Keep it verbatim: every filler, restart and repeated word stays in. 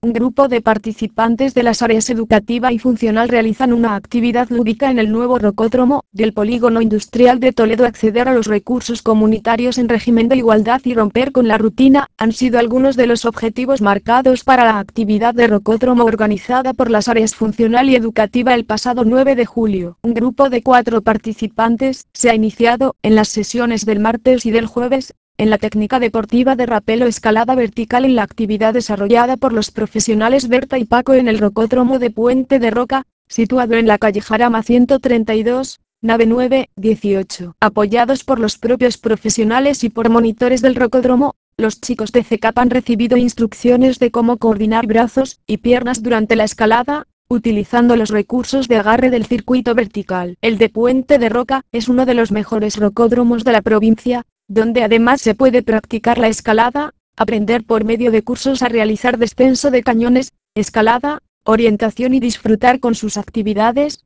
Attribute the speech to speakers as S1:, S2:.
S1: Un grupo de participantes de las áreas educativa y funcional realizan una actividad lúdica en el nuevo rocódromo del Polígono Industrial de Toledo. Acceder a los recursos comunitarios en régimen de igualdad y romper con la rutina han sido algunos de los objetivos marcados para la actividad de rocódromo organizada por las áreas funcional y educativa el pasado nueve de julio. Un grupo de cuatro participantes se ha iniciado en las sesiones del martes y del jueves en la técnica deportiva de rapel o escalada vertical en la actividad desarrollada por los profesionales Berta y Paco en el rocódromo de Puente de Roca, situado en la calle Jarama ciento treinta y dos, nave nueve, dieciocho. Apoyados por los propios profesionales y por monitores del rocódromo, los chicos de C E C A P han recibido instrucciones de cómo coordinar brazos y piernas durante la escalada, utilizando los recursos de agarre del circuito vertical. El de Puente de Roca es uno de los mejores rocódromos de la provincia, donde además se puede practicar la escalada, aprender por medio de cursos a realizar descenso de cañones, escalada, orientación y disfrutar con sus actividades,